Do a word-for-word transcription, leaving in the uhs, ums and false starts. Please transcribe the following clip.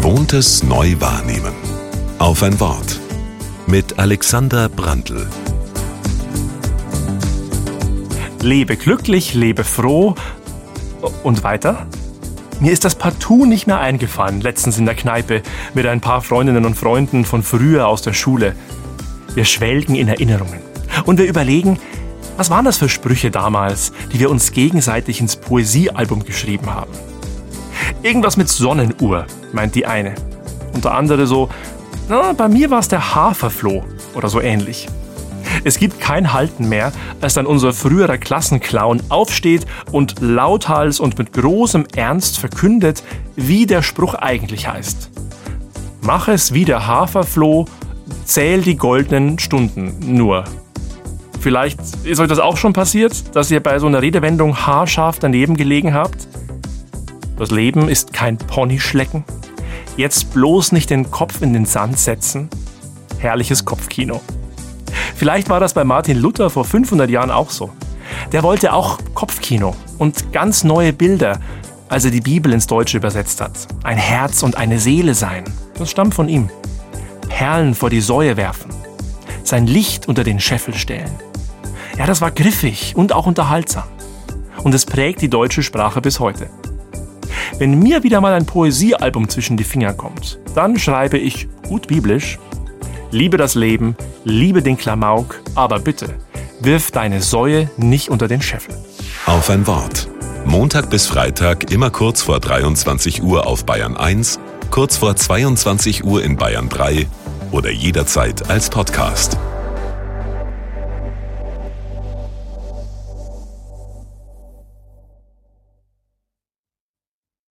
Gewohntes neu wahrnehmen. Auf ein Wort. Mit Alexander Brandl. Lebe glücklich, lebe froh. Und weiter? Mir ist das partout nicht mehr eingefallen, letztens in der Kneipe mit ein paar Freundinnen und Freunden von früher aus der Schule. Wir schwelgen in Erinnerungen und wir überlegen, was waren das für Sprüche damals, die wir uns gegenseitig ins Poesiealbum geschrieben haben. Irgendwas mit Sonnenuhr, meint die eine. Und der andere so, na, bei mir war es der Haferfloh oder so ähnlich. Es gibt kein Halten mehr, als dann unser früherer Klassenclown aufsteht und lauthals und mit großem Ernst verkündet, wie der Spruch eigentlich heißt. Mach es wie der Haferfloh, zähl die goldenen Stunden nur. Vielleicht ist euch das auch schon passiert, dass ihr bei so einer Redewendung haarscharf daneben gelegen habt? Das Leben ist kein Ponyschlecken. Jetzt bloß nicht den Kopf in den Sand setzen. Herrliches Kopfkino. Vielleicht war das bei Martin Luther vor fünfhundert Jahren auch so. Der wollte auch Kopfkino und ganz neue Bilder, als er die Bibel ins Deutsche übersetzt hat. Ein Herz und eine Seele sein. Das stammt von ihm. Perlen vor die Säue werfen. Sein Licht unter den Scheffel stellen. Ja, das war griffig und auch unterhaltsam. Und es prägt die deutsche Sprache bis heute. Wenn mir wieder mal ein Poesiealbum zwischen die Finger kommt, dann schreibe ich gut biblisch: Liebe das Leben, liebe den Klamauk, aber bitte, wirf deine Säue nicht unter den Scheffel. Auf ein Wort. Montag bis Freitag immer kurz vor dreiundzwanzig Uhr auf Bayern eins, kurz vor zweiundzwanzig Uhr in Bayern drei oder jederzeit als Podcast.